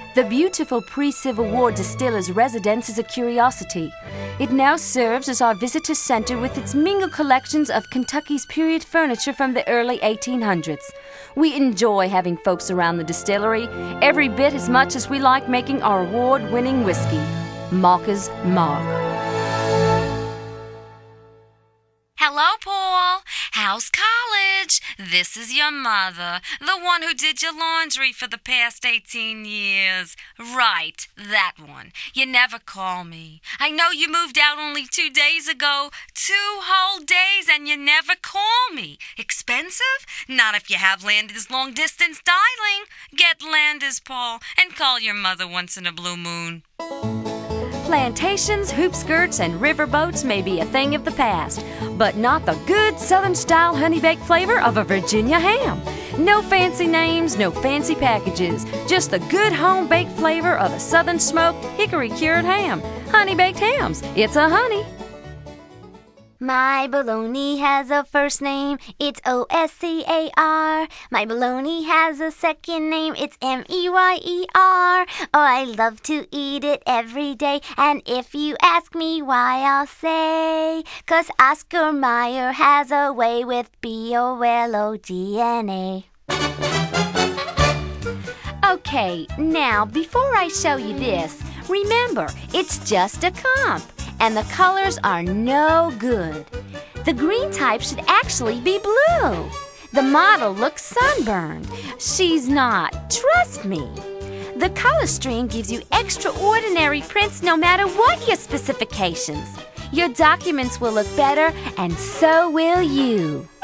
The beautiful pre-Civil War distiller's residence is a curiosity. It now serves as our visitor center with its mingled collections of Kentucky's period furniture from the early 1800s. We enjoy having folks around the distillery every bit as much as we like making our award-winning whiskey, Malka's Mark. Hello, Paul. How's college? This is your mother, the one who did your laundry for the past 18 years. Right, that one. You never call me. I know you moved out only 2 days ago. 2 whole days and you never call me. Expensive? Not if you have Landis long-distance dialing. Get Landis, Paul, and call your mother once in a blue moon. Plantations, hoop skirts, and riverboats may be a thing of the past, but not the good Southern-style honey-baked flavor of a Virginia ham. No fancy names, no fancy packages, just the good home-baked flavor of a Southern-smoked, hickory-cured ham. Honey-baked hams, it's a honey. My bologna has a first name, it's O-S-C-A-R. My bologna has a second name, it's M-E-Y-E-R. Oh, I love to eat it every day, and if you ask me why, I'll say, 'cause Oscar Mayer has a way with B-O-L-O-G-N-A. Okay, now, before I show you this, remember, it's just a comp. And the colors are no good. The green type should actually be blue. The model looks sunburned. She's not. Trust me. The color stream gives you extraordinary prints no matter what your specifications. Your documents will look better, and so will you.